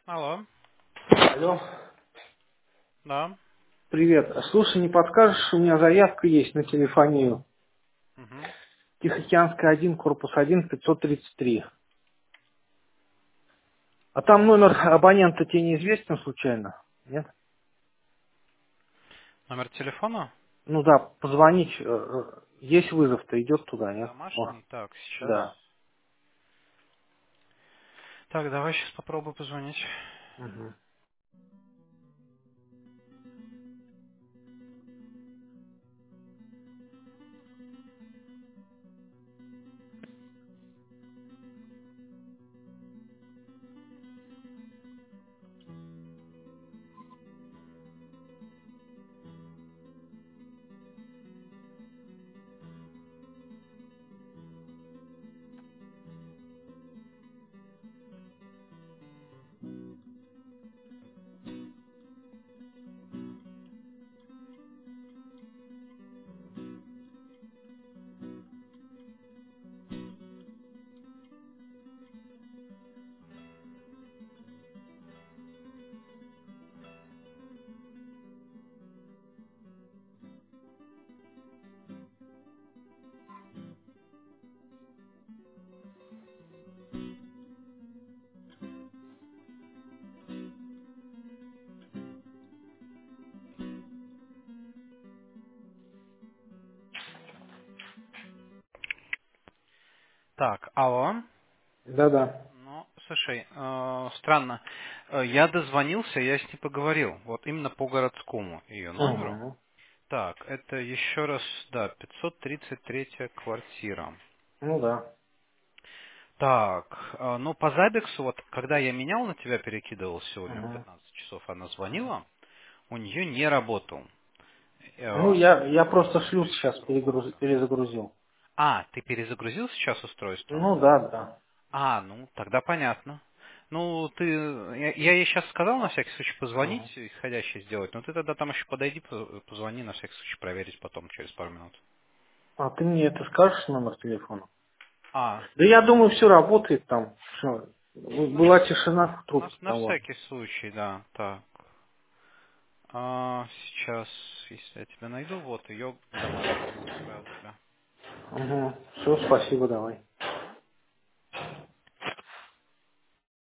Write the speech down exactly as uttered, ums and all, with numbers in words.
Алло, Алло, да. привет. Слушай, не подскажешь, у меня заявка есть на телефонию. Мгм. Тихоокеанская один, корпус один, пятьсот тридцать три. А там номер абонента тебе неизвестен случайно? Нет? Номер телефона? Ну да, позвонить. э, э, Есть вызов-то, идет туда, нет? О, Домашний? Так, сейчас. да. Так, давай сейчас попробую позвонить. Мгм. Так, алло. Да-да. Ну, слушай, э, странно. Э, Я дозвонился, я с ней поговорил. Вот именно по городскому ее номеру. Угу. Так, это еще раз, да, пятьсот тридцать третья квартира. Ну да. Так, э, ну по Забексу, вот когда я менял на тебя, перекидывал сегодня в Мгм. пятнадцать часов, она звонила, у нее не работал. Ну, Э, я, я просто шлюз сейчас Ресивер перегруз- голоса. перезагрузил. А, ты перезагрузил сейчас устройство? Ну да, да. А, ну, тогда понятно. Ну, ты... Я, я ей сейчас сказал на всякий случай позвонить, Мгм. исходящее сделать, но ты тогда там еще подойди, по- позвони на всякий случай проверить потом, через пару минут. А ты мне это скажешь, номер телефона? А, Да я думаю, все работает там. Всё. на, Была тишина в на, трубке на того. всякий случай, да, так. А, сейчас, если я тебя найду, вот, ее домашний номер отправил тебя. Угу. Все, спасибо, давай.